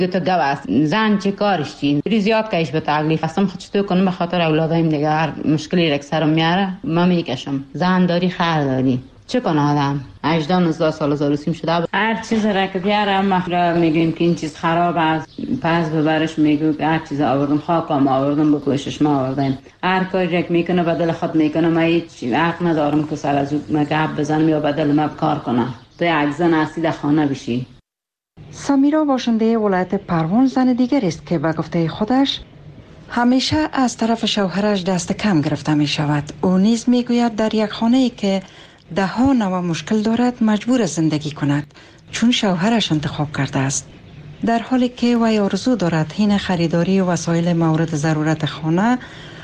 تو گو است زن چه کارش چی زیاد کش به تکلیف هستم خود چطور کنم به خاطر اولادایم دیگه هر مشکلی را که سرم میاره ما میکشم. زن داری خر داری چه کنه آدم 18 19 سال زاروسیم شده هر چیز را که بیاره ما میگیم که این چیز خراب است پس ببرش میگو هر چیز آوردم خاکم آوردم بکشش ما آوردیم هر کاری که میکنه بدل خود میکنه ما هیچ حق ندارم که سر از اون گپ بزنم یا بدل ما کار کنم. تو یک زن هستی در خانه بشی. سمیرا باشنده ولایت پروان زن دیگر است که به گفته خودش همیشه از طرف شوهرش دست کم گرفته می شود. او نیز می گوید در یک خانه ای که ده ها نوع مشکل دارد مجبور زندگی کند چون شوهرش انتخاب کرده است. در حالی که وی آرزو دارد حین خریداری وسایل مورد ضرورت خانه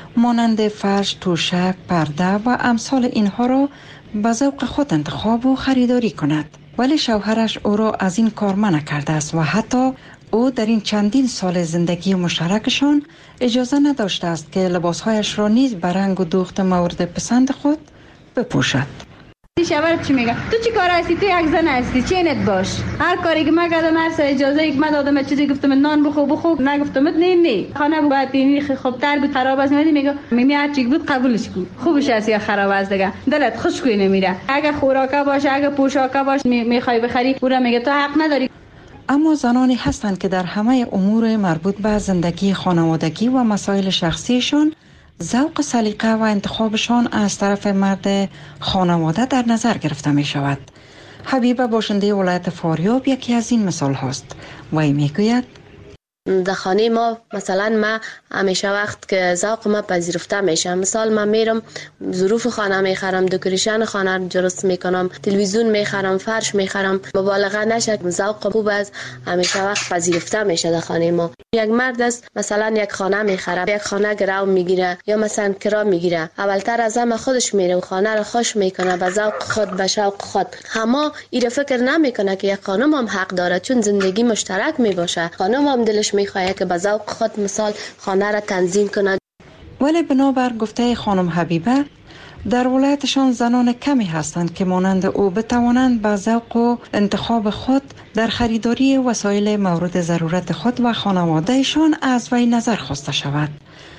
مانند فرش، توشک، پرده و امثال اینها را به ذوق خود انتخاب و خریداری کند. ولی شوهرش او را از این کار منع کرده است و حتی او در این چندین سال زندگی مشترکشان اجازه نداشته است که لباسهایش را نیز به رنگ و دوخت مورد پسند خود بپوشد. شوهرت چی میگه؟ تو چی کار هستی؟ تو یک زن هستی، چینت باش. هر کاری که من کردم هر اجازه ای که من دادم چیزی گفتم نان بخو نگفتم نه خانه باید اینی خب تر بود خراب است میگه هر چی بود قبولش کن. خوبش است یا خراب است دیگه دلت خوشگوی نمیره. اگه خوراکه باشه اگه پوشاکه باشه میخوای بخری پورا میگه تو حق نداری. اما زنانی هستند که در همه امور مربوط به زندگی خانوادگی و مسائل شخصیشان ذوق سلیقه و انتخابشان از طرف مرد خانواده در نظر گرفته می شود. حبیبه باشنده ولایت فاریاب یکی از این مثال هست. وی می گوید در خانه ما مثلا ما همیشه وقت که ذوق ما پذیرفته میشه، مثال من میرم ظروف خانه میخرم، دکوریشن خانه درست میکنم، تلویزیون میخرم، فرش میخرم، مبالغه نشه، ذوق خوب است همیشه وقت پذیرفته میشه در خانه ما. یک مرد است مثلا یک خانه میخره، یک خانه گرو میگیره یا مثلا کرا میگیره، اولتر از همه خودش میره و خانه رو خوش میکنه به ذوق خود به شوق خود. اما این فکر نمیکنه که یک خانم هم حق داره چون زندگی مشترک میباشه. خانم هم دلش میخواد که به ذوق خود مثال خانه را تنظیم کند. ولی بنابر گفته خانم حبیبه در ولایتشان زنان کمی هستند که مانند او بتوانند به ذوق و انتخاب خود در خریداری وسایل مورد ضرورت خود و خانوادهشان از وی نظر خواسته شود.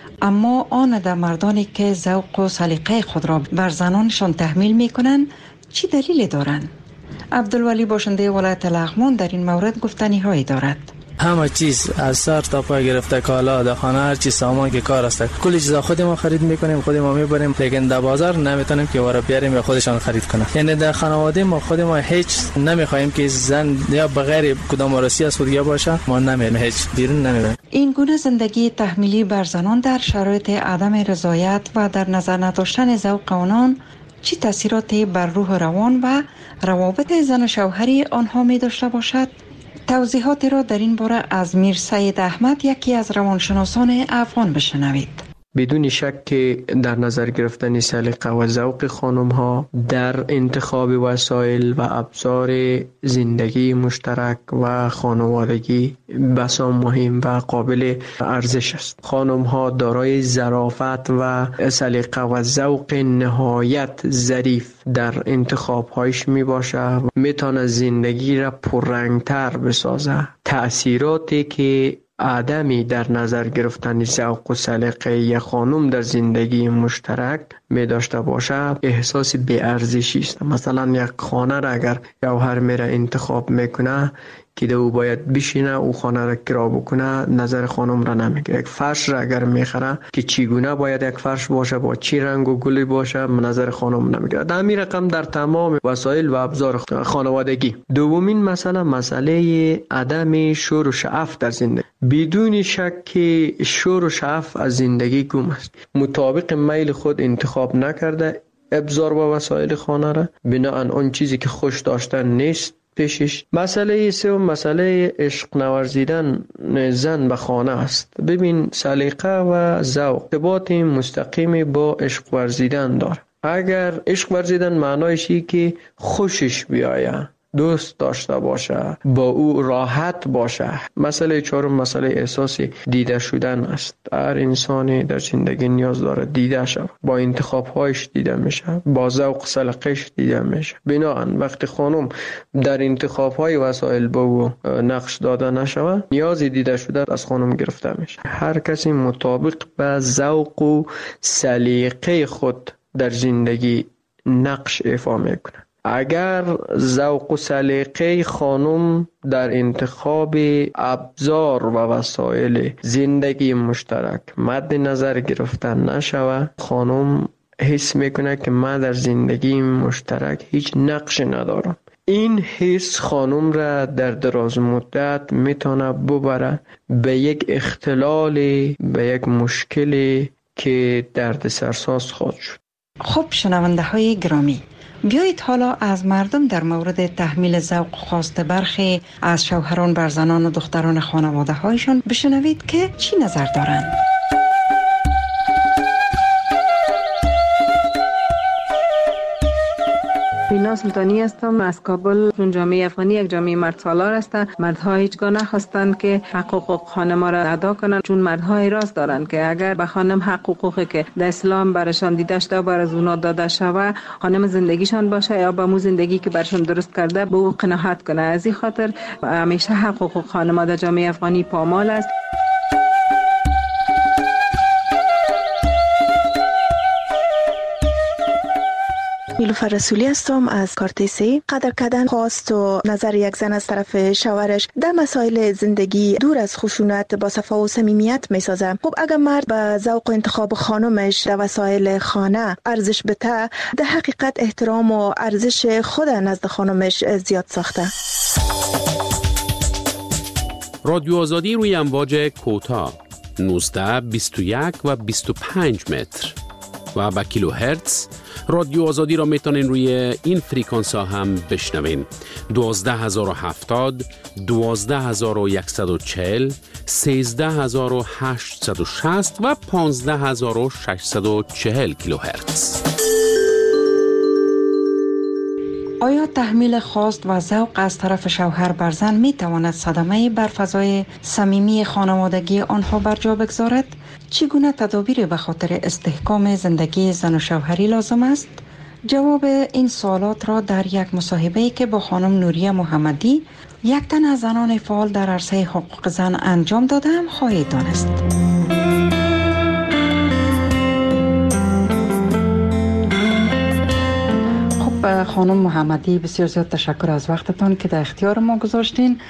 اما آن در مردانی که ذوق و سلیقه خود را بر زنانشان تحمیل می کنند چی دلیلی دارند؟ عبدالولی باشنده ولایت لغمان در این مورد گفتنی هایی دارد. همه چیز از سر تا پا گرفته کالا در خانه هر چیز سامان که کار است کل چیزا خود ما خرید میکنیم خود ما میبریم، لیکن در بازار نمیتونیم که ورا بیاریم یا خودشان خرید کنه. یعنی در خانواده ما خود ما هیچ نمیخوایم که زن یا بغیر کدام وارسی از خودیا باشه، ما نمیریم هیچ بیرون نمیریم. این گونه زندگی تحمیلی بر زنان در شرایط عدم رضایت و در نظر نداشتن ذوق آنان چه تاثیراتی بر روح روان و روابط زن و شوهری آنها می داشته باشد؟ توضیحاتی را در این باره از میر سید احمد یکی از روانشناسان افغان بشنوید. بدون شک که در نظر گرفتن سلیقه و ذوق خانم ها در انتخاب وسایل و ابزار زندگی مشترک و خانوادگی بسیار مهم و قابل ارزش است. خانم ها دارای ظرافت و سلیقه و ذوق نهایت ظریف در انتخاب هایش می باشه، میتونه زندگی را پررنگتر بسازه. تأثیراتی که عدمی در نظر گرفتن ذوق و سلیقه یک خانم در زندگی مشترک می داشته باشه احساس بی‌ارزشی است. مثلا یک خانه را اگر شوهر میره انتخاب میکنه که او باید بشینه او خانه را کرا بکنه، نظر خانم را نمیگیره. یک فرش را اگر میخره که چگونه باید یک فرش باشه، با چی رنگ و گلی باشه، نظر خانم نمیگیره. در همین رقم در تمام وسایل و ابزار خانوادگی. دومین مسئله عدم شور و شعف در زندگی. بدون شک که شور و شعف از زندگی گم است. مطابق میل خود انتخاب نکرده ابزار و وسایل خانه را، بناهن آن چیزی که خوش داشتن نیست پیشش. مسئله سوم مسئله عشق نورزیدن زن به خانه است. ببین سلیقه و ذوق ارتباط مستقیم با عشق ورزیدن داره. اگر عشق ورزیدن معنایش اینه که خوشش بیایه، دوست داشته باشه، با او راحت باشه. مسئله چهارم مسئله احساس دیده شدن است. هر انسانی در زندگی نیاز داره دیده شود، با انتخاب‌هایش دیده میشه، با ذوق سلیقه‌اش دیده میشه. بنابراین وقتی خانم در انتخاب‌های وسایل به او نقش داده نشود، نیاز دیده شده از خانم گرفته میشه. هر کسی مطابق به ذوق و سلیقه خود در زندگی نقش ایفا میکنه. اگر ذوق و سلیقه خانم در انتخاب ابزار و وسایل زندگی مشترک مد نظر گرفته نشود، خانم حس میکنه که من در زندگی مشترک هیچ نقش ندارم. این حس خانم را در دراز مدت میتونه ببره به یک اختلال، به یک مشکل که دردسرساز خواهد شد. خب شنونده های گرامی، بیایید حالا از مردم در مورد تحمیل ذوق خواست برخی از شوهران بر زنان و دختران خانواده هایشان بشنوید که چی نظر دارند. بینا سلطانی هستم از کابل. چون جامعه افغانی یک جامعه مرد سالار است، مردها هیچگاه نخواستند که حقوق خانم را ادا کنند، چون مردها اعتراض دارند که اگر به خانم حقوقی که در اسلام برشان دیده شده بر از اونا داده شود، خانم زندگیشان باشه یا با مو زندگی که برشان درست کرده به او قناعت کنه. از این خاطر همیشه حقوق خانم در جامعه افغانی پامال است. نیلوفر رسولی هستم از کارتیسی. قدر کردن خواست و نظر یک زن از طرف شوهرش در مسائل زندگی دور از خشونت با صفا و صمیمیت میسازه. خب اگر مرد به ذوق و انتخاب خانمش در وسایل خانه ارزش بده، در حقیقت احترام و ارزش خود نزد خانمش زیاد ساخته. رادیو آزادی روی امواج کوتاه 19 21 و 25 متر و با کیلو هرتز. رادیو آزادی را میتونین روی این فریکانس ها هم بشنوین. 12070 12140 13860 و 15640 کیلوهرتز. آیا تحمیل خواست و ذوق از طرف شوهر بر زن می تواند صدمه بر فضای صمیمی خانوادگی آنها بر جا بگذارد؟ چگونه تدابیر به خاطر استحکام زندگی زن و شوهری لازم است؟ جواب این سوالات را در یک مصاحبه‌ای که با خانم نوریه محمدی، یک تن از زنان فعال در عرصه حقوق زن انجام دادم خواهید دانست. خب خانم محمدی، بسیار زیاد تشکر از وقتتان که در اختیار ما گذاشتین.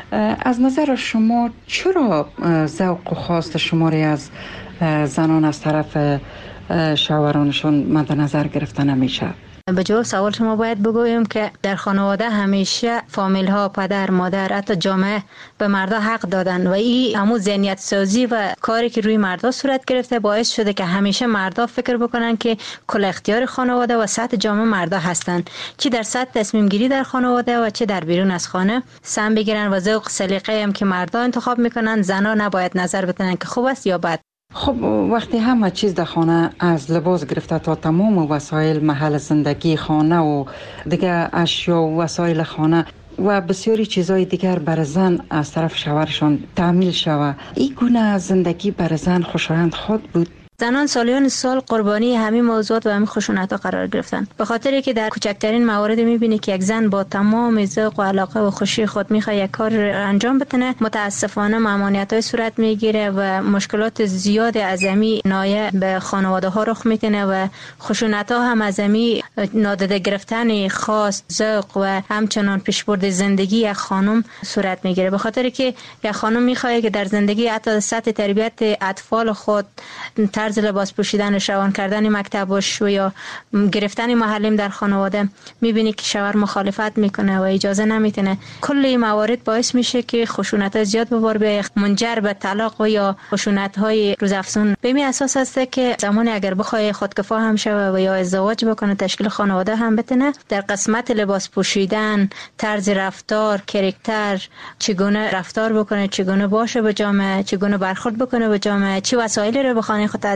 از نظر شما چرا ذوق و خواست شما را از زنان از طرف شوهرانشون مد نظر گرفته نمیشه؟ به جواب سوال شما باید بگویم که در خانواده همیشه فامیل ها، پدر، مادر، حتی جامعه به مردا حق دادن و این همون ذهنیت سازی و کاری که روی مردا صورت گرفته باعث شده که همیشه مردا فکر بکنن که کل اختیار خانواده و سطح جامعه مردا هستن، چه در سطح تصمیم گیری در خانواده و چه در بیرون از خانه سم بگیرن و ذوق سلیقه هم که مردا انتخاب میکنن، زنا نباید نظر بدن که خوب است یا بد. خب وقتی همه چیز در خانه از لباس گرفته تا تمام وسایل محل زندگی خانه و دیگه اشیا و وسایل خانه و بسیاری چیزهای دیگر بر زن از طرف شوهرشان تحمیل شود، این گونه زندگی بر زن خوشایند خود بود؟ زنان سالیان سال قربانی همین موضوعات و همین خشونت‌ها قرار گرفتن، به خاطری که در کوچکترین موارد می‌بینی که یک زن با تمام ذوق و علاقه و خوشی خود می‌خواد یک کار انجام بده، متاسفانه ممانعت‌های صورت می‌گیره و مشکلات زیاد عظیمی نایه به خانواده‌ها رخ می‌کنه و خشونت‌ها هم عظیمی نادیده گرفتن خواست، ذوق و همچنان پیشبرد زندگی یک خانم صورت می‌گیره، به خاطری که یک خانم می‌خواد که در زندگی حتی سطح تربیت اطفال خود، طرز لباس پوشیدن، روان کردن مکتبش و یا گرفتن معلم در خانواده میبینی که شوهر مخالفت میکنه و اجازه نمیتونه. کل این موارد باعث میشه که خشونت زیاد به بار بیاید، منجر به طلاق و یا خشونت های روزافزون. به این اساس است که زمانی اگر بخواد خودکفا هم شوه و یا ازدواج بکنه، تشکیل خانواده هم بتونه، در قسمت لباس پوشیدن، طرز رفتار، کاراکتر، چگونه رفتار بکنه، چگونه باشه به جامعه، چگونه برخورد بکنه به جامعه، چه وسایلی رو به خانه خود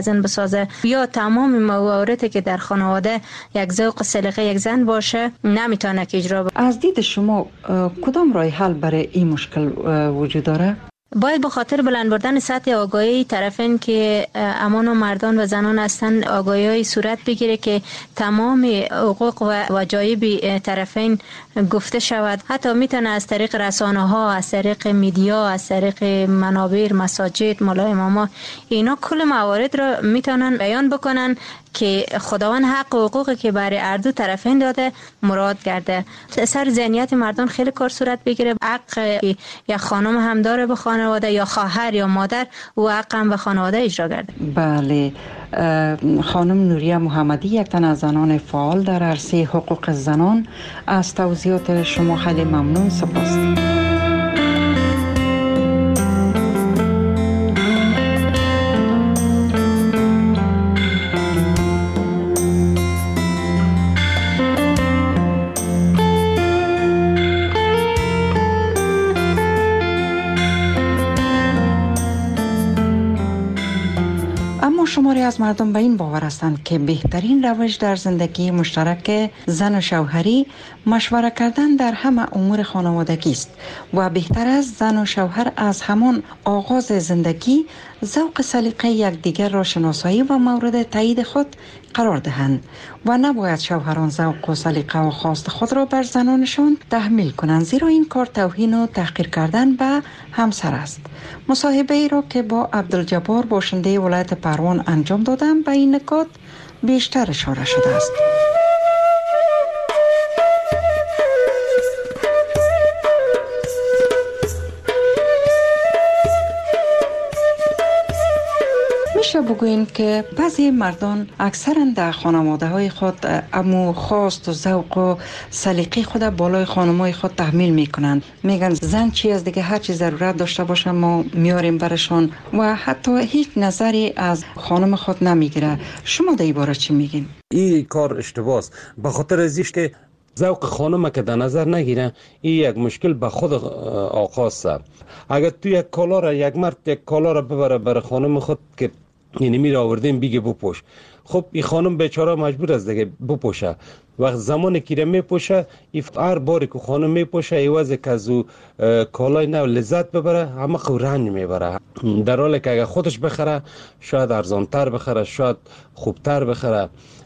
از این بسازه یا تمام مواردی که در خانواده یک ذوق سلیقه یک زن باشه نمیتونه که اجرا بکنه. از دید شما کدام راه حل برای این مشکل وجود داره؟ باید به خاطر بلند بردن سطح آگاهی طرفین که امان و مردان و زنان هستند آگاهی صورت بگیره که تمام حقوق و وجایب طرفین گفته شود. حتی میتونه از طریق رسانه ها، از طریق میدیا، از طریق منابر، مساجد، مولای ماما، اینا کل موارد را میتونن بیان بکنن که خداوند حق و حقوقی که برای هر دو طرفین داده مراد گرده. سر ذهنیت مردان خیلی کار صورت بگیره. حق یا خانم هم داره به خانواده یا خواهر یا مادر و حق هم به خانواده اجرا گرده. بله، خانم نوریه محمدی یک تن از زنان فعال در عرصه حقوق زنان، از توضیحات شما خیلی ممنون. سپاس. شماری از مردم به این باور هستند که بهترین روش در زندگی مشترک زن و شوهری مشوره کردن در همه امور خانوادگی است و بهتر است زن و شوهر از همان آغاز زندگی ذوق سلیقه یکدیگر را شناسایی و مورد تایید خود قرار دهند و نباید شوهران ذوق و سلیقه و خواست خود را بر زنانشان تحمیل کنند، زیرا این کار توهین و تحقیر کردن به همسر است. مصاحبه ای را که با عبدالجبار باشنده ولایت پروان انجام دادم به این نکات بیشتر اشاره شده است. میشه بگوییم که بعضی مردان اکثرا در خانواده های خود امو خواست و ذوق و سلیقه خود بالای خانمای خود تحمیل میکنند. میگن زن چی از دیگه، هر چی ضرورت داشته باشه ما میاریم برشان و حتی هیچ نظری از خانم خود نمیگیره. شما در این باره چی میگین؟ این کار اشتباه است، به خاطر ازیش که ذوق خانم که در نظر نگیره این یک مشکل به خود آقا است. اگر تو یک کالا را یک مرد یک کالا را ببره برای خانم خود که یعنی میره آوردیم بیگه بپوش، خب این خانم بیچاره مجبور است دیگه بپوشه. وقت زمانی که میپوشه هر باری که خانم میپوشه ایوازه که از او کالای نو لذت ببره همه رنج میبره، در حالی که اگر خودش بخره شاید ارزانتر بخره، شاید خوبتر بخره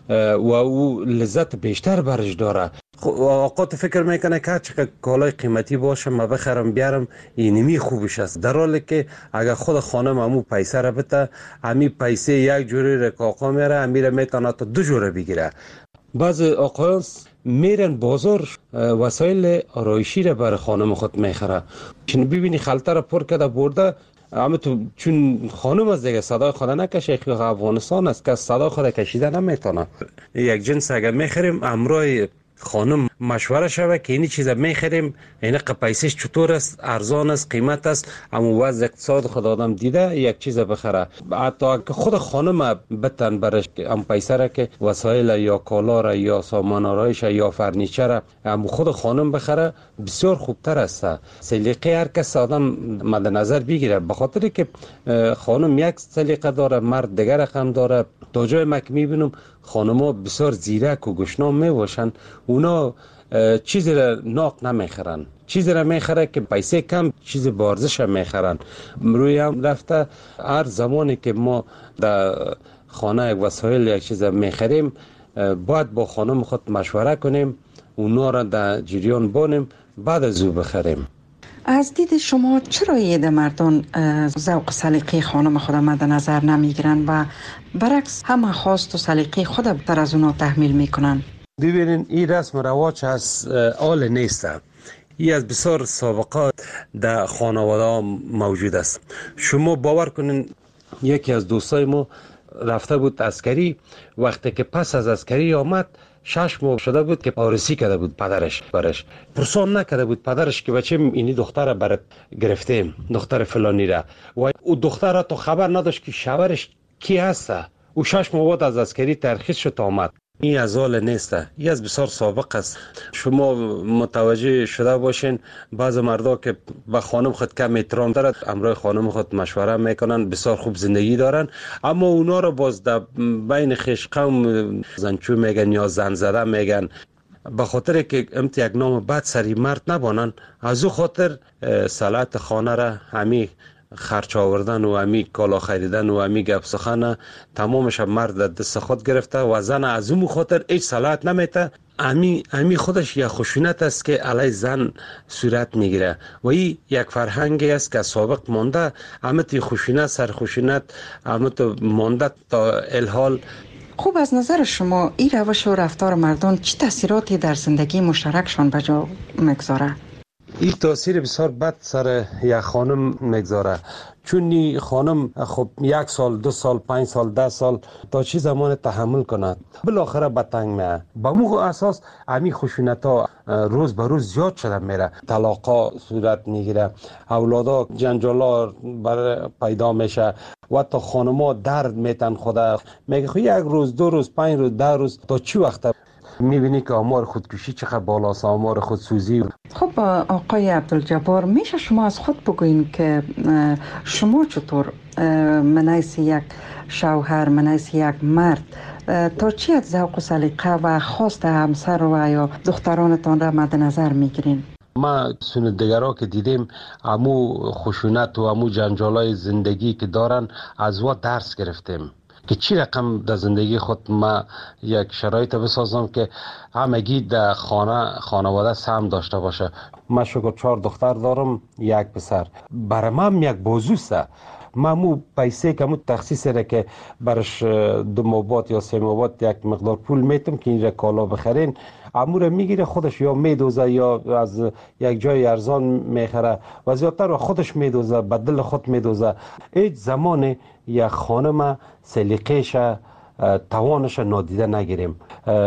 و او لذت بیشتر برش داره. آقا تو فکر میکنه که چقدر کالای قیمتی باشه ما بخرم بیارم اینمی خوبش است، در حالی که اگر خود خانم همو پیسه را بده همی پیسه یک جوری رکاقا میره همیره میتونه تا 2 جوره بگیره. بعض آقایان میرن بازار وسایل آرایشی را برای خانم خود میخره، چون ببینی خلطه را پر کرده برده، اما تو چون خانم از دیگه صدای خود نکشه، خیلی افغانستان است که صدای خود کشیده نمیتونه. یک جنس اگر میخریم امرای خانم مشوره شوه که اینی چیزا میخریم این پیسش چطور است، ارزان است، قیمت است، اما وضع اقتصاد خود آدم دیده یک چیز بخره. حتی که خود خانم بتن برش ام پیسه را که وسایل یا کالا را یا سامان آرایش یا فرنیچر اما خود خانم بخره بسیار خوبتر است. سلیقه هر کس آدم مد نظر بگیره، به خاطر که خانم یک سلیقه داره، مرد دیگر رقم داره. تا جای مک میبینم خانم‌ها بسیار زیرک و گشنام میباشن، اونا چیزی را ناق نمیخرن، چیزی را میخره که پیسه کم چیز بارزش هم میخرن. روی هم رفته هر زمانی که ما در خانه یک وسایل یک چیز میخریم باید با خانم خود مشوره کنیم، اونا را در جریان بانیم بعد از او بخریم. از دید شما چرا یه مردان ذوق سلیقه خانم خود مد نظر نمیگیرن و برعکس همه خواست و سلیقه خود بیشتر از اونا تحمیل میکنن؟ ببینین این رسم رواج از آل نیست، این از بسیار سابقات در خانواده ها موجود است. شما باور کنین یکی از دوستای ما رفته بود عسکری، وقتی که پس از عسکری آمد 6 ماه شده بود که آرسی کرده بود پدرش برش، پرسان نکرده بود پدرش که بچه اینی دختر برات گرفتیم، دختر فلانی را، و او دختر تو خبر نداشت که شوهرش کی هست. او 6 ماه بعد از عسکری ترخیص شد آمد. این از حال نیسته، این از بسیار سابق است. شما متوجه شده باشین بعض مردا که به خانم خود کم احترام دارد، امرای خانم خود مشوره میکنن، بسیار خوب زندگی دارن، اما اونا رو باز در بین خویش قوم زنچو میگن یا زن زده میگن. به خاطر که امت یک نام بد سری مرد نبانن، از او خاطر صلاحیت خانه را همی خرچ آوردن و همی کالا خریدن و همی گپ سخن تمامش مرد دست خود گرفته و زن از اون خاطر هیچ صلاحیت نمیته. امی خودش یک خشونت است که علی زن صورت میگیره و این یک فرهنگی است که سابق مانده. امت خشونت سر خشونت امت مانده تا الحال. خوب، از نظر شما این روش و رفتار مردان چه تاثیراتی در زندگی مشترکشان به جا میگذاره؟ این تاثیر بسیار بد سر یک خانم میگذاره، چون خانم خب 1 سال 2 سال 5 سال 10 سال تا چی زمان تحمل کند، بالاخره به تنگ میه. با مو اساس امی خشونت ها روز به روز زیاد شده میره، طلاقا صورت میگیره، اولادا جنجالا پیدا میشه و تا خانما درد میتن خدا میگه خب 1 روز 2 روز 5 روز 10 روز تا چی وقت میبینی که آمار خودکشی چقدر بالاست، آمار خودسوزی. خب آقای عبدالجبار، میشه شما از خود بگوین که شما چطور منیس یک شوهر، منیس یک مرد تا چی از ذوق و سلیقه و خواست همسر و یا دخترانتان را مد نظر میگیرین؟ ما سندگرها که دیدیم امو خشونت و امو جنجالای زندگی که دارن از وا درس گرفتیم که چی رقم در زندگی خود ما یک شرایط بسازم که همگی در خانواده سهم داشته باشه. من شکر 4 دختر دارم 1 پسر. برای من یک بازوسته. من مو پیسه که مو تخصیص را که برش 2 مابات یا 3 مابات یک مقدار پول میتم که اینجا کالا بخرین، امور میگیره خودش یا میدوزه یا از یک جای ارزان میخره و زیادتر خودش میدوزه، به دل خود میدوزه. هیچ زمان یک خانم سلیقه‌ش توانش نادیده نگیریم.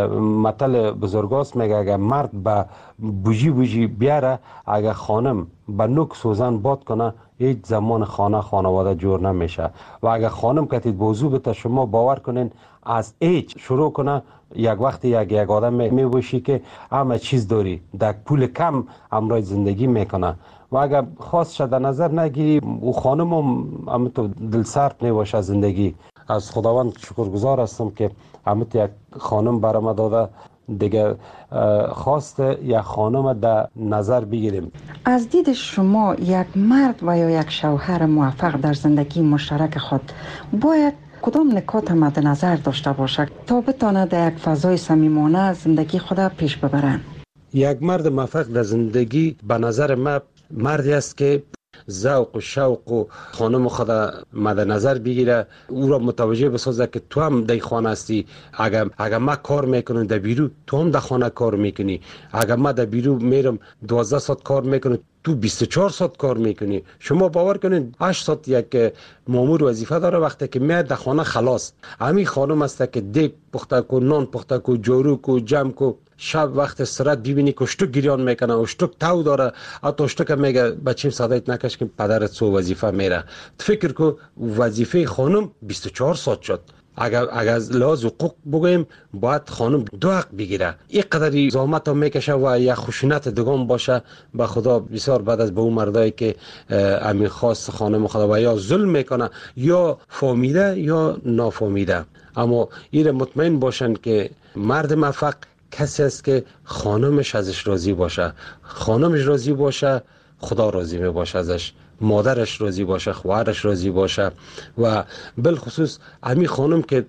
مثل بزرگاست میگه اگر مرد به بوجی بیاره، اگر خانم به نوک سوزن باد کنه، هیچ زمان خانواده جور نمیشه. و اگر خانم کتید بوزو بته، شما باور کنین از هیچ شروع کنه، یک وقت یک آدم میبوشی که همه چیز داری، در پول کم امرای زندگی میکنه. و اگر خواست شده نظر نگیری، او خانم هم تو دل سرد میباشه زندگی. از خداوند شکرگزار هستم که همت یک خانم برام داده. دیگه خواست یک خانم در نظر بگیریم. از دید شما یک مرد و یا یک شوهر موفق در زندگی مشترک خود باید کدام نکات مد نظر داشته باشد تا بتانه در یک فضای صمیمانه زندگی خود پیش ببرند؟ یک مرد موفق در زندگی به نظر من مردی است که ذوق و شوق و خانم خود مد نظر بگیره، او را متوجه بسازه که تو هم در خانه هستی. اگر ما کار میکنم در بیرو، تو هم در خانه کار میکنی. اگر ما در بیرو میرم 12 ساعت کار میکنم، تو 24 ساعت کار میکنی. شما باور کنین 8 ساعت یک مامور وظیفه داره، وقتی که میاد در خانه خلاص. همین خانم است که دیگ پخته کو، نان پخته کو، جارو کو، جمع کو. شب وقت استراحت ببینی که اشتک گریان میکنه، اشتک تو داره، حتی اشتک میگه بچیم صدایت نکش که پدرت سو وظیفه میره. فکر کو وظیفه خانم 24 ساعت شد. اگر از لحاظ حقوق بگویم باید خانم 2 حق بگیره. این قدری زحمت هم میکشه و یک خشونت دگان باشه. به خدا بسیار بعد از به اون مردایی که امین خواست خانم خدا و یا ظلم میکنه یا فهمیده یا نافهمیده. اما این مطمئن باشن که مرد موفق کسی است که خانمش ازش راضی باشه. خانمش راضی باشه، خدا راضی می باشه ازش. مادرش راضی باشه، خواهرش راضی باشه. و بالخصوص امی خانم که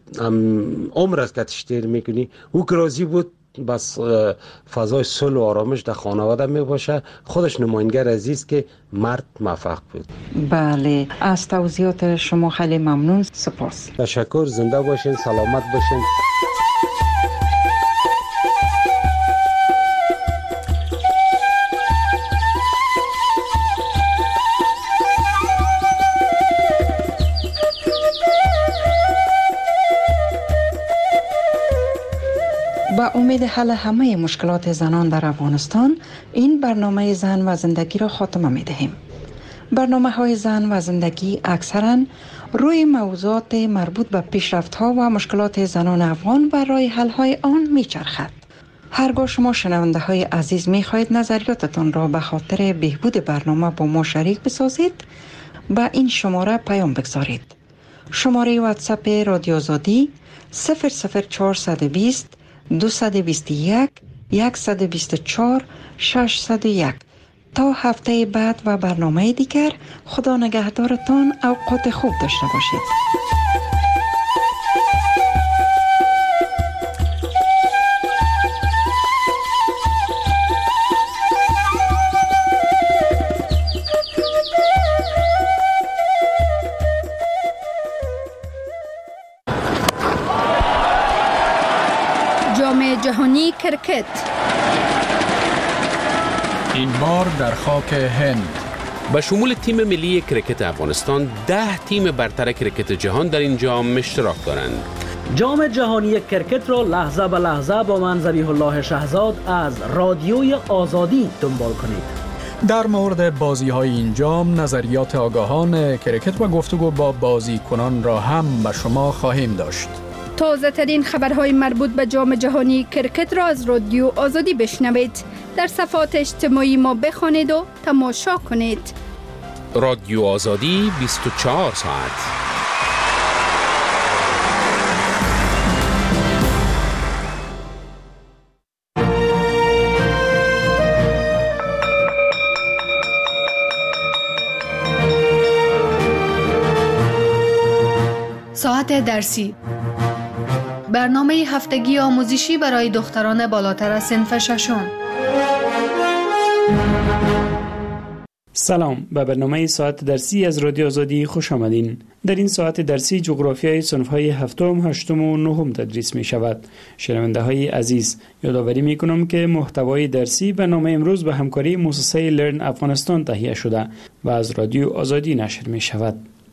عمر است که تشتیر میکنی، او که راضی بود، بس فضای صلح و آرامش در خانواده می باشه. خودش نماینگر عزیز که مرد موفق بود. بله، از توضیحات شما خیلی ممنون. سپاس. تشکر. زنده باشین، سلامت باشین. با امید حل همه مشکلات زنان در افغانستان، این برنامه زن و زندگی را خاتمه می دهیم. برنامه‌های زن و زندگی اکثراً روی موضوعات مربوط به پیشرفت‌ها و مشکلات زنان افغان و راه حل‌های آن می‌چرخد. هرگاه شما شنونده های عزیز می خواهید نظریاتتان را به خاطر بهبود برنامه با ما شریک بسازید، به این شماره پیام بگذارید. شماره واتساپ رادیو آزادی 00420 221 124 601. تا هفته بعد و برنامه دیگر، خدا نگهدارتان. اوقات خوب داشته باشید. جام جهانی کرکت این بار در خاک هند. به شمول تیم ملی کرکت افغانستان 10 تیم برتر کرکت جهان در این جام اشتراک دارند. جام جهانی کرکت را لحظه به لحظه با من ذبیح الله شهزاد از رادیوی آزادی دنبال کنید. در مورد بازی‌های این جام نظریات آگاهان کرکت و گفتگو با بازیکنان را هم به شما خواهیم داشت. تازه ترین خبرهای مربوط به جام جهانی کرکت را از رادیو آزادی بشنوید. در صفحات اجتماعی ما بخوانید و تماشا کنید. رادیو آزادی 24 ساعت. ساعت درسی، برنامه هفتگی آموزشی برای دختران بالاتر از صنف ششم. سلام، به برنامه ساعت درسی از رادیو آزادی خوش آمدین. در این ساعت درسی جغرافیای صنف‌های هفتم، هشتم و نهم تدریس می شود. شنونده های عزیز، یادآوری می کنم که محتوای درسی برنامه امروز به همکاری مؤسسه لرن افغانستان تهیه شده و از رادیو آزادی نشر می شود.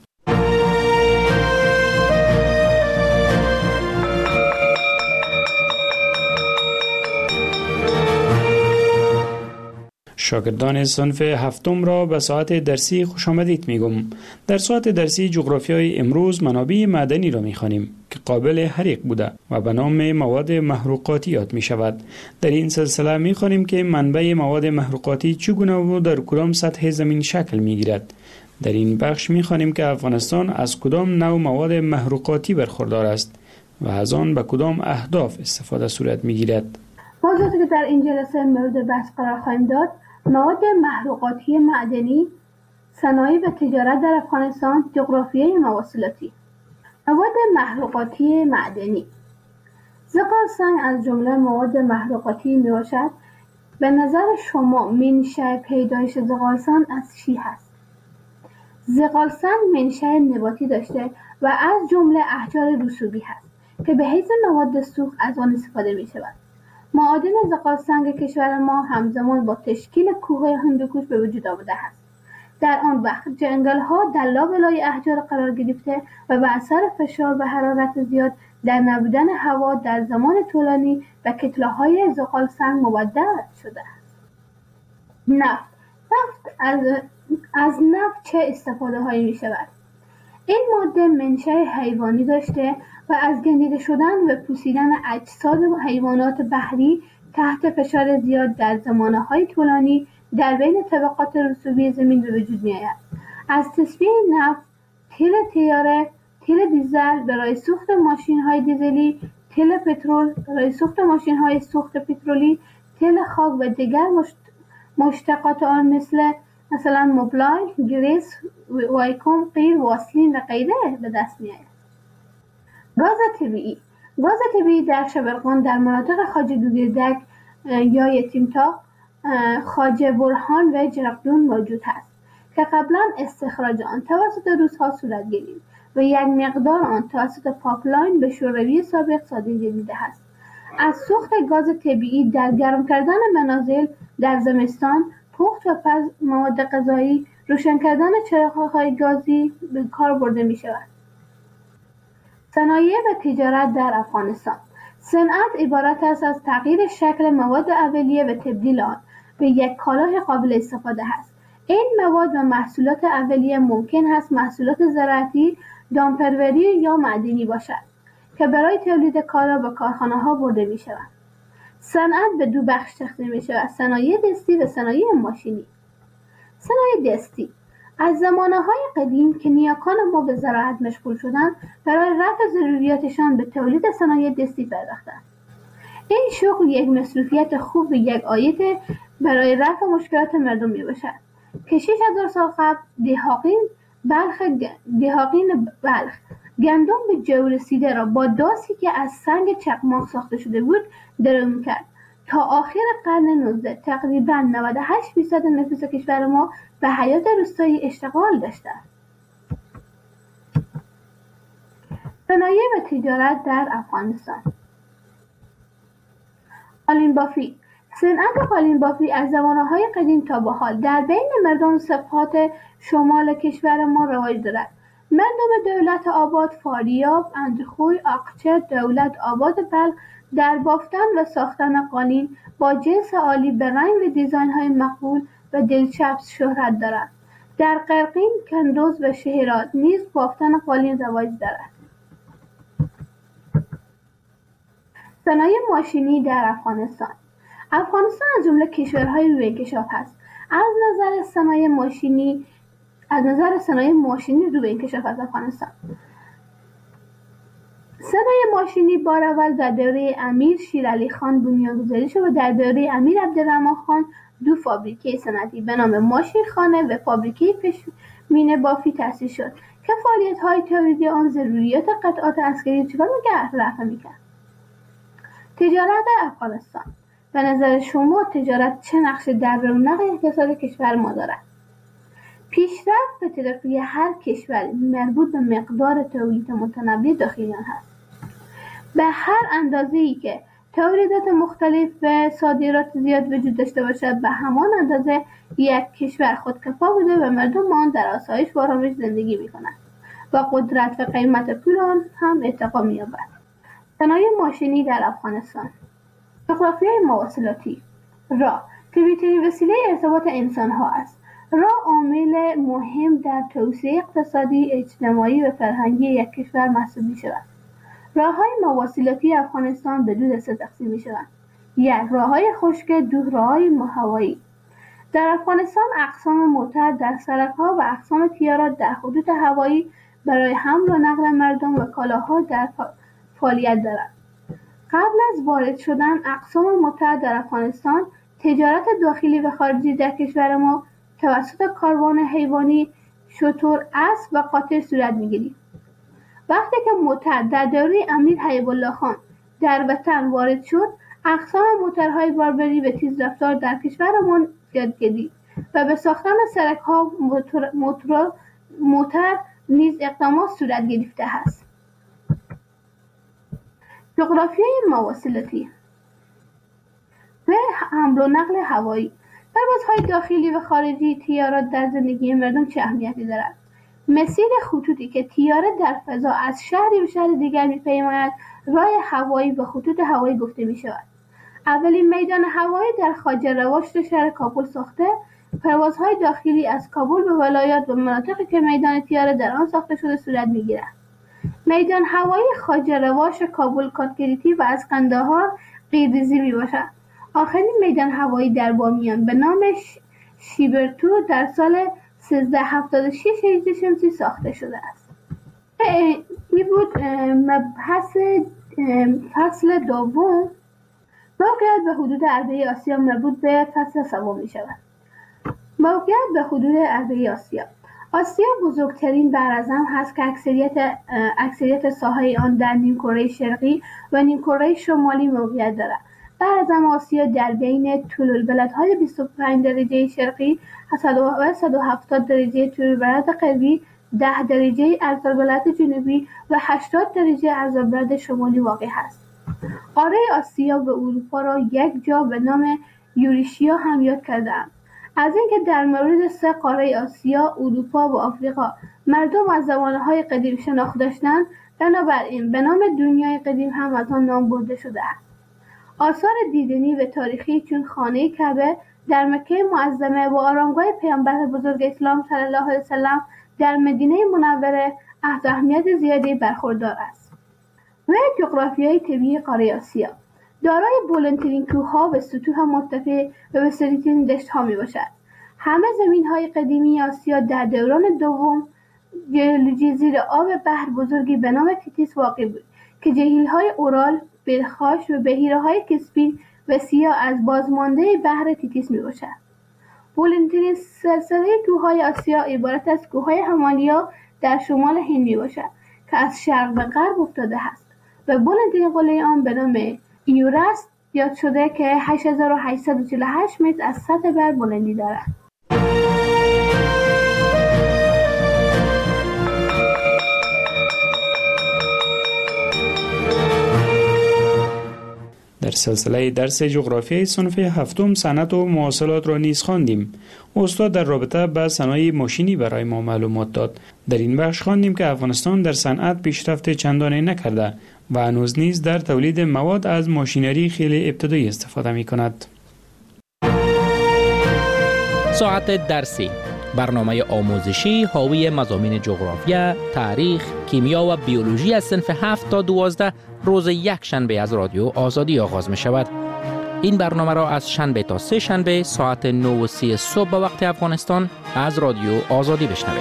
شاگردان صنف هفتم را به ساعت درسی خوش آمدید میگم. در ساعت درسی جغرافیای امروز منابع معدنی را میخوانیم که قابل حریق بوده و به نام مواد محروقاتی یاد می شود. در این سلسله میخوانیم که منبع مواد محروقاتی چگونه و در کدام سطح زمین شکل میگیرد. در این بخش میخوانیم که افغانستان از کدام نوع مواد محروقاتی برخوردار است و از آن به کدام اهداف استفاده صورت میگیرد. موضوعی که در این جلسه مورد بحث قرار خواهیم داد، مواد محروقاتی معدنی، صنایع و تجارت در افغانستان، جغرافیای مواصلاتی. مواد محروقاتی معدنی. زغال سنگ از جمله مواد محروقاتی می باشد. به نظر شما منشأ پیدایش زغال سنگ از چی هست؟ زغال سنگ منشأ نباتی داشته و از جمله احجار رسوبی هست که به حیث مواد سوخت از آن استفاده می شود. معادن زغال سنگ کشور ما همزمان با تشکیل کوههای هندوکش به وجود آمده است. در آن وقت جنگل‌ها در لابلای احجار قرار گرفته و به اثر فشار و حرارت زیاد در نبودن هوا در زمان طولانی به کتله‌های زغال سنگ مبدل شده است. نفت از نفت چه استفاده هایی می شود؟ این ماده منشأ حیوانی داشته و از گندیده شدن و پوسیدن اجساد حیوانات بحری تحت فشار زیاد در زمانه‌های طولانی در بین طبقات رسوبی زمین به وجود می‌آید. از تصفیه نفت، تیل تیاره، تیل دیزل برای سوخت ماشین‌های دیزلی، تیل پترول برای سوخت ماشین‌های سوخت پترولی، تیل خاک و دیگر مشتقات آن مثلا موبلای، گریس، وایکوم، قیر، واسلین و غیره به دست می‌آید. گاز طبیعی در شبرغان در مناطق خواجه دوگیردک یا یتیمتاق، خواجه برهان و جرقدون موجود است که قبلا استخراج آن توسط روس‌ها صورت گرفت و یک مقدار آن توسط پاپلاین به شوروی سابق صادر گردیده است. از سوخت گاز طبیعی در گرم کردن منازل در زمستان، پخت و پز مواد غذایی، روشن کردن چراغ‌های گازی به کار برده می شود. صنایع و تجارت در افغانستان. صنعت عبارت است از تغییر شکل مواد اولیه و تبدیل آن به یک کالای قابل استفاده است. این مواد و محصولات اولیه ممکن است محصولات زراعتی، دامپروری یا معدنی باشد که برای تولید کالا به کارخانه‌ها برده می‌شوند. صنعت به دو بخش تقسیم می‌شود: صنایع دستی و صنایع ماشینی. صنایع دستی از زمانه‌های قدیم که نیاکان ما به زراعت مشغول شدند، برای رفع ضروریاتشان به تولید صنایع دستی پرداختند. این شغل یک مصروفیت خوب و یک عاید برای رفع مشکلات مردم میباشد که 6000 سال قبل دهاقین بلخ گندم به جو رسیده را با داسی که از سنگ چقماق ساخته شده بود درو می‌کرد. تا آخر قرن 19 تقریباً 98% نفوس کشور ما به حیات روستایی اشتغال داشتند. صنایع و تجارت در افغانستان. قالین بافی. صنعت قالین بافی از زمانه‌های قدیم تا به حال در بین مردم سبخات شمال کشور ما رواج دارد. مردم دولت آباد، فاریاب، اندخوی، اقچه، دولت آباد بلخ در بافتن و ساختن قالین با جنس عالی به رنگ و دیزاین‌های مقبول و دلچسب شهرت دارند. در قرقین، کندوز و شهرات نیز بافتن قالین رواج دارد. صنایع ماشینی در افغانستان. افغانستان از جمله کشورهای روی انکشاف است. از نظر صنایع ماشینی روی انکشاف از افغانستان. صنایع ماشینی بار اول در دوره امیر شیرعلی خان بنیانگذاری شد و در دوره امیر عبدالرحمن خان دو فابریکه صنعتی به نام ماشین خانه و فابریکه پشمینه بافی تأسیس شد که فعالیت‌های تولیدی آن ضروریات قطعات عسکری چگونه رفع می‌کرد. تجارت افغانستان. به نظر شما تجارت چه نقشی در رونق اقتصاد کشور ما دارد؟ پیشرفت و ترقی هر کشور مربوط به مقدار تولید متنوع داخلی آن است. به هر اندازه‌ای که تولیدات مختلف و صادرات زیاد وجود داشته باشد، به همان اندازه یک کشور خودکفا بوده و مردم آن در آسایش و آرامش زندگی می‌کنند و قدرت و قیمت پول آن هم ارتقا می‌یابد. صنایع ماشینی در افغانستان. جغرافیای مواصلاتی. راه طبیعی‌ترین وسیله ارتباط انسان‌ها است. راه عامل مهم در توسعه اقتصادی، اجتماعی و فرهنگی یک کشور محسوب می‌شود. راه‌های مواصلاتی افغانستان به دو دسته تقسیم می‌شوند: یک، راه‌های خشک، دو، راه‌های هوایی. در افغانستان اقسام موتر در سرک‌ها و اقسام تیارات در خطوط هوایی برای حمل و نقل مردم و کالاها در فعالیت دارد. قبل از وارد شدن اقسام موتر در افغانستان، تجارت داخلی و خارجی در کشور ما توسط کاروان حیوانی، شتر، اسب و قاطر صورت می‌گیرد. وقتی که موتر در دوره امیر حبیب الله خان در وطن وارد شد، اقسام موترهای باربری و تیزرفتار در کشورمان زیاد گردید و به ساختن سرک‌ها موتر نیز اقدامات صورت گرفته است. جغرافیای مواصلاتی و حمل و نقل هوایی. پروازهای داخلی و خارجی تیارات در زندگی مردم چه اهمیتی دارد؟ مسیر خطوطی که تیاره در فضا از شهری به شهر دیگر می‌پیماید راه هوایی و خطوط هوایی گفته می‌شود. اولین میدان هوایی در خواجه رواشت شهر کابل ساخته، پروازهای داخلی از کابل به ولایات و مناطقی که میدان تیاره در آن ساخته شده صورت می‌گیرد. میدان هوایی خواجه رواش کابل کاتگریتی و از قندهار قیرزی میباشد. آخرین میدان هوایی در بامیان به نام شیبرتو در سال 1376 هجری شمسی ساخته شده است. این بود مبحث فصل دوم. موقعیت به حدود عربه آسیا مربوط به فصل سوم می شود. موقعیت به حدود عربه آسیا. آسیا بزرگترین براعظم هست که اکثریت ساحه آن در نیمکره شرقی و نیمکره شمالی موقعیت دارد. براعظم آسیا در بین طول‌البلدهای 25 درجه شرقی و 170 درجه طول‌البلد غربی، 10 درجه عرض‌البلد جنوبی و 80 درجه عرض‌البلد شمالی واقع است. قاره آسیا و اروپا را یک جا به نام یوریشیا هم یاد کرده‌اند. از اینکه در مورد سه قاره آسیا، اروپا و آفریقا مردم از زمانهای قدیم شناخت داشتند، بنابراین به نام دنیای قدیم هم از آن نام برده شده است. آثار دیدنی و تاریخی چون خانه کعبه، در مکه معظمه و آرامگاه پیامبر بزرگ اسلام صلی الله علیه وسلم در مدینه منوره از اهمیت زیادی برخوردار است. و جغرافیای طبیعی قاره آسیا دارای بلندترین کوه‌ها و سطوح مرتفع و وسیع‌ترین دشت‌ها میباشد. همه زمین‌های قدیمی آسیا در دوران دوم ژئولوژی زیر آب بحر بزرگی به نام تیتیس واقع بود که جهیل‌های اورال، برخاش و بحیره‌های کسپین و سیاه از بازمانده بحر تیتیس میباشد. بلندترین سلسله کوه‌های آسیا عبارت از کوه‌های همالیا در شمال هند میباشد که از شرق به غرب افتاده است و بلندترین قله آن به نام ایورست یاد شده که 8848 متر از سطح بر بلندی دارد. در سلسله درس جغرافیای صنف هفتم صنعت و مواصلات را نیز خواندیم. استاد در رابطه با صنایع ماشینی برای ما معلومات داد. در این بخش خواندیم که افغانستان در صنعت پیشرفت چندانی نکرده و هنوز نیز در تولید مواد از ماشینری خیلی ابتدایی استفاده می کند. ساعت درسی، برنامه آموزشی حاوی مضامین جغرافیا، تاریخ، کیمیا و بیولوژی از صنف 7 تا 12 روز یک شنبه از رادیو آزادی آغاز می شود. این برنامه را از شنبه تا سه شنبه ساعت 9:30 صبح به وقت افغانستان از رادیو آزادی بشنوید.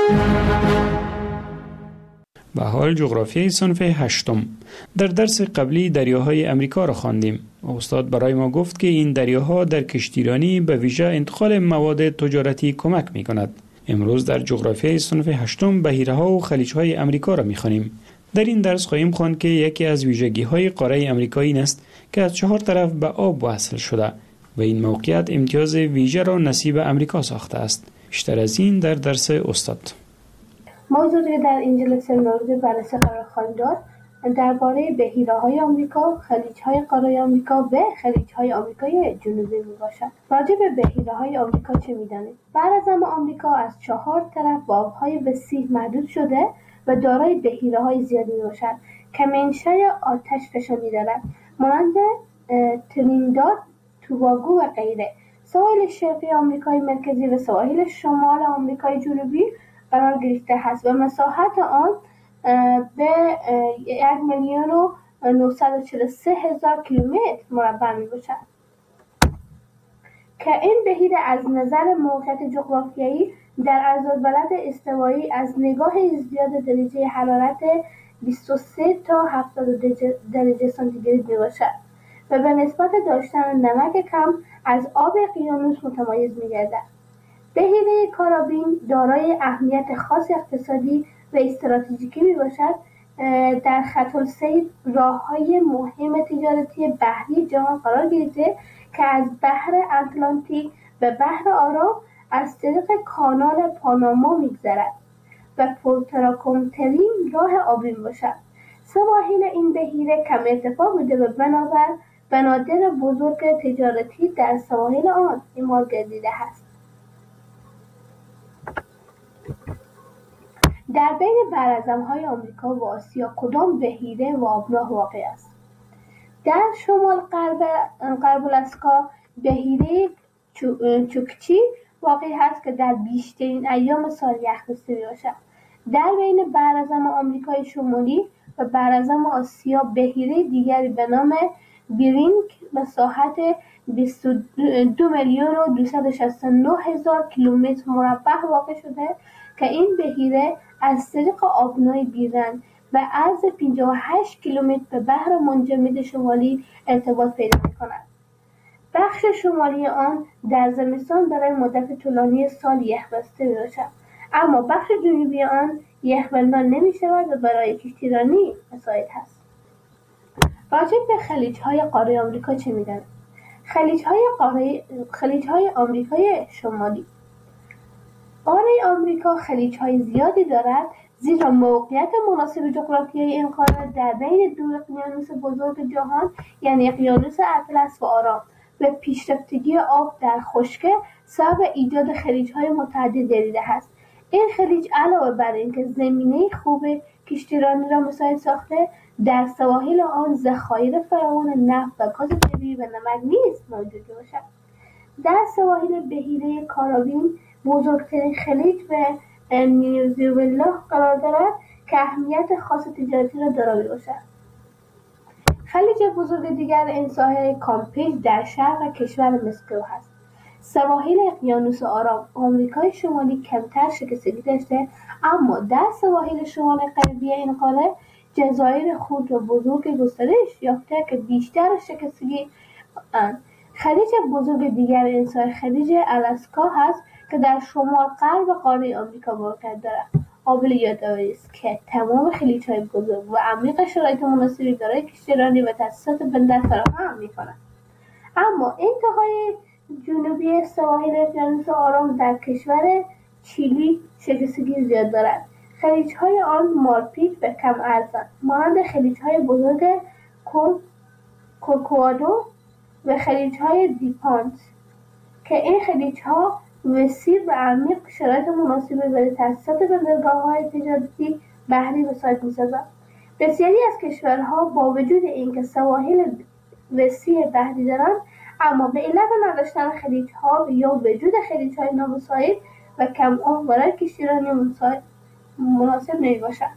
به حال جغرافیای صنف هشتم. در درس قبلی دریاهای امریکا را خواندیم. استاد برای ما گفت که این دریاها در کشتیرانی به ویژه انتقال مواد تجارتی کمک می کند. امروز در جغرافیای صنف هشتم بحیره‌ها و خلیج‌های امریکا را می‌خوانیم. در این درس خواهیم خواند که یکی از ویژگی‌های قاره امریکا این است که از 4 طرف به آب وصل شده و این موقعیت امتیاز ویژه را نصیب امریکا ساخته است. بیشتر از این در درس استاد. موضوعی در این جلسه مورد بررسی قرار خواهیم داد درباره بحیره‌های آمریکا، خلیج‌های قاره آمریکا و خلیج‌های آمریکای جنوبی میباشد. راجع به بحیره‌های آمریکا چه می‌دانید؟ بعضی آمریکا از 4 طرف با آب‌های وسیع محدود شده و دارای بحیره‌های زیادی میباشد که منشأ آتش فشانی دارد، مانند ترینیداد، توباگو و غیره. سواحل شرقی آمریکای مرکزی و سواحل شمال آمریکای جنوبی قرار گرفته است و مساحت آن به 1,943,000 کیلومتر مربع می باشد که این بحیره از نظر موقعیت جغرافیایی در عرض‌البلد استوایی از نگاه ازدیاد درجه حرارت 23 تا 70 درجه سانتیگراد می باشد و به نسبت داشتن نمک کم از آب اقیانوس متمایز می گردد. بحیره کارابین دارای اهمیت خاص اقتصادی و استراتژیکی میباشد. در خط السیر راههای مهم تجارتی بحری جهان قرار گرفته که از بحر اتلانتیک و بحر آرام از طریق کانال پاناما میگذرد و پرتراکنترین راه آبی میباشد. سواحل این بحیره کم ارتفاع بوده و بنابر بنادر بزرگ تجارتی در سواحل آن اعمال گردیده است. در بین براعظم‌های آمریکا و آسیا کدام بحیره و آبراه واقع است؟ در شمال غرب الاسکا بحیره چوکچی واقع است که در بیشترین ایام سال یخ‌بسته می‌باشد. در بین براعظم آمریکای شمالی و براعظم آسیا بحیره دیگری به نام بیرینگ مساحت 22,269,000 کیلومتر مربع واقع شده که این بحیره از طریق آبنای بیرنگ و عرض 58 کیلومتر به بحر منجمد شمالی ارتباط پیدا می‌کند. بخش شمالی آن در زمستان برای مدت طولانی سال یخ‌بسته می‌باشد، اما بخش جنوبی آن یخبندان نمی‌شود و برای کشتیرانی مساعد است. راجع به خلیج‌های قاره آمریکا چه می‌دانید؟ خلیج‌های آمریکای شمالی. قاره آمریکا خلیج‌های زیادی دارد زیرا موقعیت مناسب جغرافیایی این قاره در بین دو اقیانوس بزرگ جهان یعنی اقیانوس اطلس و آرام و پیشرفتگی آب در خشکی سبب ایجاد خلیج‌های متعدد گردیده است. این خلیج علاوه بر اینکه زمینه خوب کشتیرانی را مساعد ساخته، در سواحل آن ذخایر فراوان نفت و گاز طبیعی و نمک نیز موجود باشد. در سواحل بحیره کارابین بزرگترین خلیج به نیوزیلند قرار دارد که اهمیت خاص تجارتی را دارا میباشد. خلیج بزرگ دیگر این ساحل کامپیج در شرق کشور مسکو هست. سواحل اقیانوس آرام آمریکای شمالی کمتر شکستگی داشته، اما در سواحل شمال غربی این قاره جزایر خرد و بزرگ گسترش یافته که بیشتر شکستگی اند. خلیج بزرگ دیگر این ساحل خلیج آلاسکا هست که در شمال غرب قاره آمریکا موقعیت دارد. قابل یادآوری است که تمام خلیج‌های بزرگ و عمیق شرایط مناسبی برای کشتیرانی و تأسیسات بندر فراهم می‌کنند. اما انتهای جنوبی سواحل اقیانوس آرام در کشور چیلی شکستگی زیاد دارد. خلیج‌های آن مارپیچ و کم ارزند، مانند خلیج‌های بزرگ کورکوادو و خلیج‌های دیپانت که این خلیج‌ها وسیع و عمیق شرایط مناسبی برای تأسیسات بندرگاه‌های تجارتی بحری وسایل می‌سازند. بسیاری از کشورها با وجود اینکه سواحل وسیع بحری دارند، اما به علت نداشتن خلیج‌ها یا وجود خلیج‌های نامساعد و کم آب برای کشتیرانی مناسب نمی‌باشند.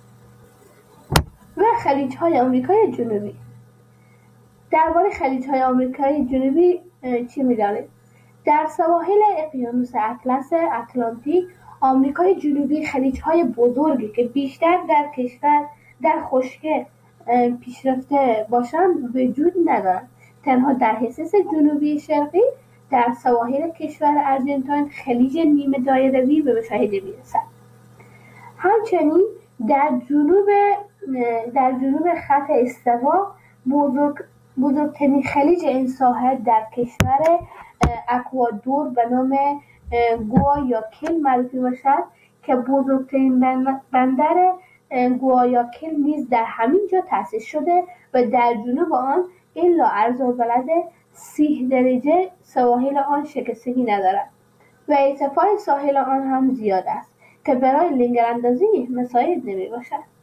و خلیج‌های آمریکای جنوبی. درباره خلیج‌های آمریکای جنوبی چی می‌دانید؟ در سواحل اقیانوس اطلنتیک آمریکای جنوبی خلیج‌های بزرگی که بیشتر در خشکی پیشرفته باشند وجود ندارند. تنها در حصص جنوبی شرقی در سواحل کشور آرژانتین خلیج نیمه دایروی به مشاهده می‌رسد. همچنین در جنوب خط استوا بزرگترین خلیج این ساحل در کشور اکوادور به نام گوایاکیل معرفی باشد که بزرگترین بندر گوایاکیل نیز در همین جا تأسیس شده و در جنوب آن الا عرض‌البلد 30 درجه سواحل آن شکستگی ندارد و ارتفاع ساحل آن هم زیاد است که برای لنگراندازی مساعد نمی باشد.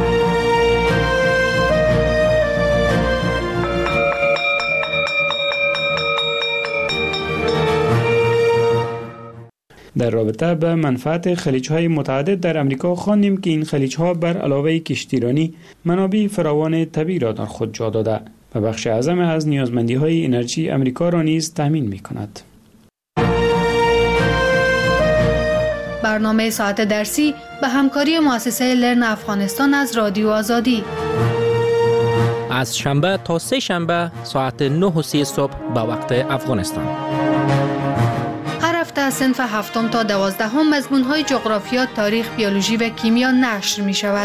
در رابطه به منفعت خلیج‌های متعدد در امریکا خواندیم که این خلیج‌ها بر علاوه کشتیرانی منابع فراوان طبیعی را در خود جا داده و بخش اعظم از نیازمندی‌های انرژی امریکا را نیز تامین می‌کند. برنامه ساعت درسی به همکاری مؤسسه لرن افغانستان از رادیو آزادی از شنبه تا سه شنبه ساعت 9:30 صبح به وقت افغانستان. هر هفته از صنف 7 تا 12 مضمون‌های جغرافیا، تاریخ، بیولوژی و کیمیا نشر می‌شود.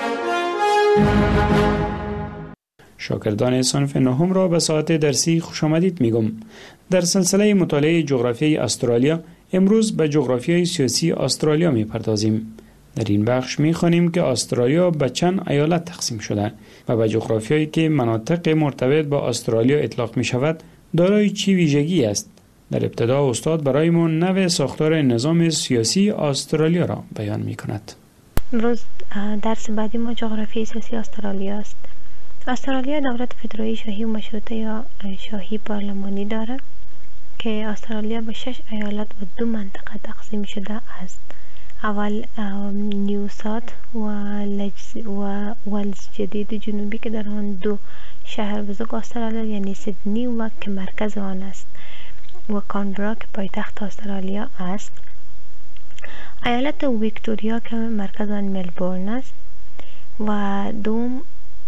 شاگردان صنف 9 را به ساعت درسی خوش آمدید میگم. در سلسله مطالعه جغرافیای استرالیا امروز به جغرافیای سیاسی استرالیا میپردازیم. در این بخش میخوانیم که استرالیا به چند ایالت تقسیم شده و به جغرافیایی که مناطق مرتبط با استرالیا اطلاق می شود دارای چی ویژگی است. در ابتدا استاد برایمان نوع ساختار نظام سیاسی استرالیا را بیان می کند. امروز درس بعدی ما جغرافیای سیاسی استرالیا است. استرالیا دولت فدرالی شاهی و مشروطه یا شاهی پارلمانی دارد که استرالیا به 6 ایالت و 2 منطقه تقسیم شده است. اول نیو ساوت و ولز جدید جنوبی که در آن 2 شهر بزرگ استرالیا یعنی سیدنی و که مرکز آن است و کانبرا که پایتخت استرالیا است. ایالت ویکتوریا که مرکز آن ملبورن است و دوم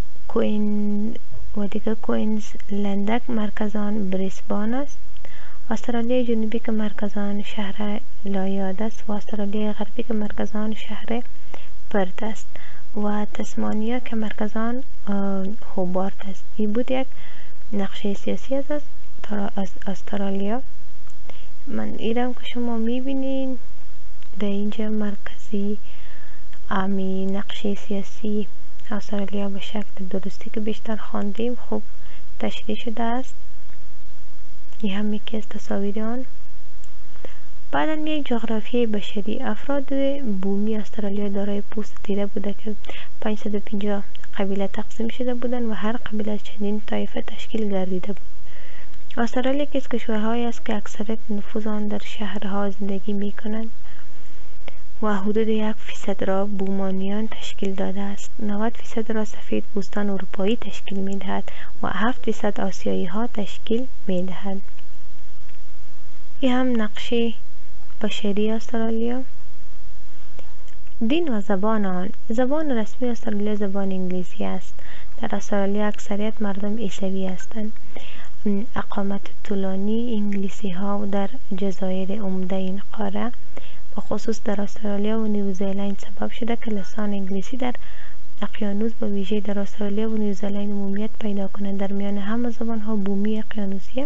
کوینز لندک مرکز آن بریسبان است. استرالیا جنوبی که مرکز آن شهر لایاد است و استرالیا غربی که مرکز آن شهر پرت است و تسمانیا که مرکز آن هوبارت است. این بود یک نقشه سیاسی از استرالیا. من ایرم که شما میبینین در اینجا مرکزی امی نقشه سیاسی استرالیا به شکل درستی که بیشتر خواندیم خوب تشریح شده است. این هم یکی از تصاویر آن. بعدا یک جغرافیای بشری. افراد بومی استرالیا دارای پوست تیره بوده که 550 قبیله تقسیم شده بودند و هر قبیله از چندین طایفه تشکیل گردیده بود. استرالیا که از کشورهایی است که اکثریت نفوذ آن در شهرها زندگی می کنند و حدود 1% را بومانیان تشکیل داده است. 90% را سفید پوستان اروپایی تشکیل می دهد و 7% آسیایی ها تشکیل می دهد. این هم نقشه بشری استرالیا. دین و زبان آن. زبان رسمی استرالیا زبان انگلیسی است. در استرالیا اکثریت مردم عیسوی هستند. اقامت طولانی انگلیسی ها در جزایر عمده این قاره به خصوص در استرالیا و نیوزیلند سبب شده که لسان انگلیسی در اقیانوس به ویژه در استرالیا و نیوزیلند عمومیت پیدا کنند. در میان همه زبان ها بومی اقیانوسی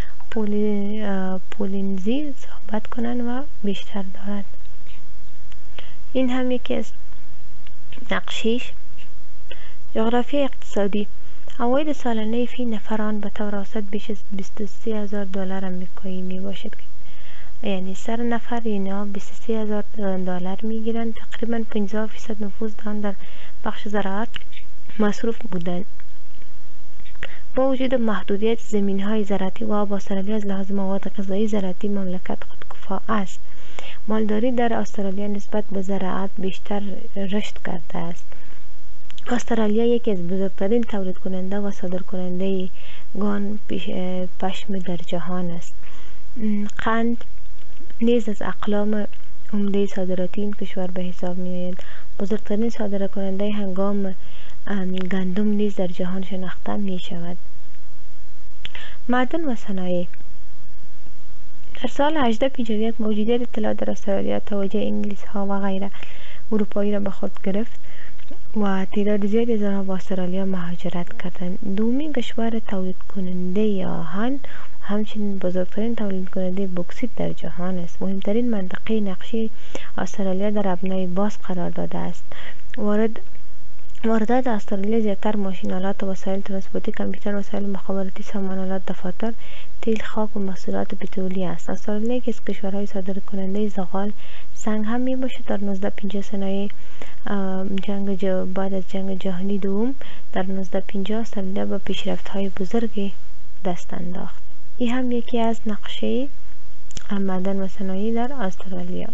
پولینزی صحبت کنند و بیشتر دارد. این هم یکی از نقشیش. جغرافی اقتصادی. عواید سالانه فی نفران به طور اوسط بیش از $23,000 آمریکایی می باشد، یعنی سر نفر اینا $23,000 می گیرند. تقریبا 50% نفوذ آن در بخش زراعت مصروف بودند. با وجود محدودیت زمین های زراعتی و آب، استرالیا از لحاظ مواد غذایی زراعتی مملکت خودکفا است. مالداری در استرالیا نسبت به زراعت بیشتر رشد کرده است. استرالیا یکی از بزرگترین تولید کننده و صادر کننده گان پشم در جهان است. قند نیز از اقلام عمده صادراتی این کشور به حساب می آید. بزرگترین صادر کننده هنگام گندم نیز در جهان شناخته می شود. معدن و صنایع. در سال 1851 موجودیت اطلاعات در استرالیا توجه انگلیس ها و غیر اروپایی را به خود گرفت و تعداد زیادی از آنها به استرالیا مهاجرت کردند. دومین کشور تولید کننده آهن همچنین بزرگترین تولید کننده بوکسیت در جهان است. مهمترین منطقه نقشه استرالیا در ابنای باز قرار داده است. واردات استرالیا زیادتر ماشین آلات و وسایل ترانسپورتی، کامپیوتر، وسایل مخابراتی، سامان آلات دفاتر، تیل، خاک و محصولات پترولی است. استرالیا که از کشورهای صادر کننده زغال سنگ هم می باشد. در 1950 صنایع بعد از جنگ جهانی دوم در 1950 استرالیا به پیشرفت‌های بزرگی دست انداخت. این هم یکی از نقشه معدن و صنایع در استرالیا.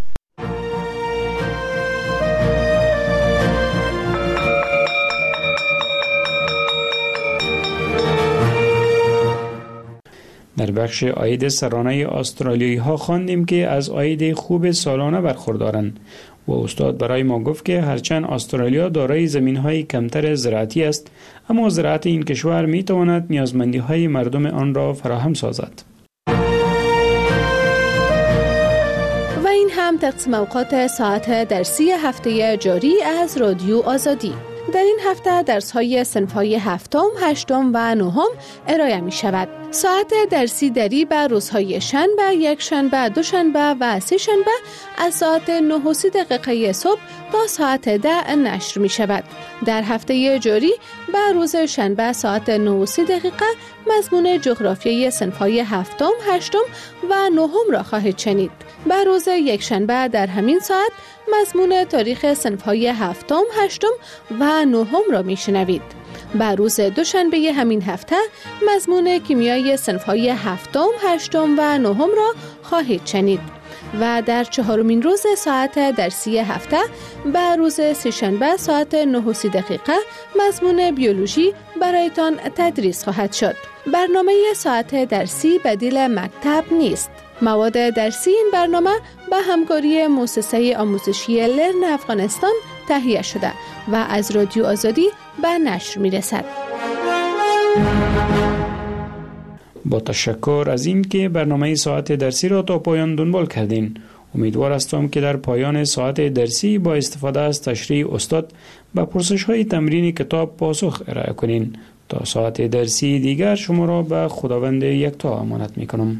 در بخش عاید سرانه استرالیایی ها خواندیم که از عاید خوب سالانه برخوردارند و استاد برای ما گفت که هرچند استرالیا دارای زمین های کمتر زراعتی است، اما زراعت این کشور می تواند نیازمندی های مردم آن را فراهم سازد. و این هم تقسیم اوقات ساعت درسی هفته جاری از رادیو آزادی. در این هفته درس‌های صنف‌های هفتم، هشتم و نهم ارائه می شود. ساعت درسی دری به روزهای شنبه، یک شنبه، دوشنبه و سه شنبه از ساعت 9:30 صبح تا ساعت 10 نشر می شود. در هفته جاری به روز شنبه ساعت 9:30 مضمون جغرافیای صنف‌های هفتم، هشتم و نهم را خواهید شنید. به روز یک شنبه در همین ساعت مضمون تاریخ صنف‌های هفتم، هشتم و نهم را میشنوید. به روز دوشنبه همین هفته مضمون کیمیای صنف‌های هفتم، هشتم و نهم را خواهید شنید. و در چهارمین روز ساعت درسی هفته به روز سه‌شنبه ساعت 9:30 مضمون بیولوژی برایتان تدریس خواهد شد. برنامه ساعت درسی بدیل مکتب نیست. مواد درسی این برنامه به همکاری مؤسسه آموزشی لرن افغانستان تهیه شده و از رادیو آزادی به نشر می رسد. با تشکر از این که برنامه ساعت درسی را تا پایان دنبال کردین. امیدوار هستم که در پایان ساعت درسی با استفاده از تشریح استاد به پرسش‌های تمرین کتاب پاسخ ارائه کنین. تا ساعت درسی دیگر شما را به خداوند یکتا امانت می‌کنم.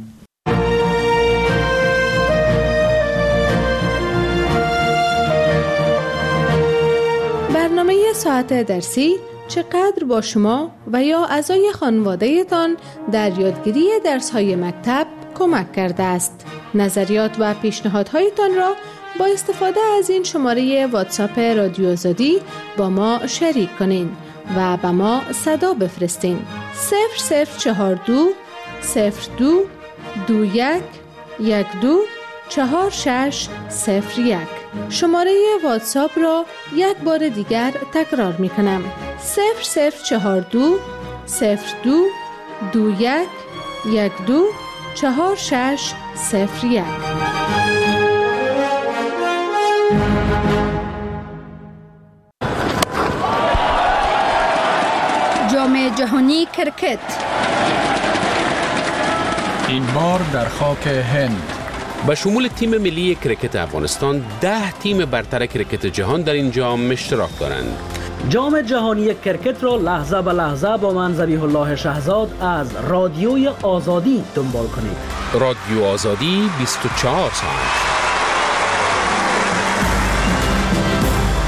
برنامه ساعت درسی چقدر با شما و یا اعضای خانواده تان در یادگیری درس‌های مکتب کمک کرده است؟ نظریات و پیشنهادهایتان را با استفاده از این شماره واتساپ رادیو آزادی با ما شریک کنین و به ما صدا بفرستین. 0042 02 21 12 4601. شماره واتساپ را یک بار دیگر تکرار می کنم: 0042 02 21 12 4601. جام جهانی کرکت این بار در خاک هند. به شمول تیم ملی کرکت افغانستان 10 تیم برتر کرکت جهان در این جام اشتراک دارند. جام جهانی کرکت را لحظه به لحظه با من ذبیح الله شهزاد از رادیوی آزادی دنبال کنید. رادیو آزادی 24 ساعت.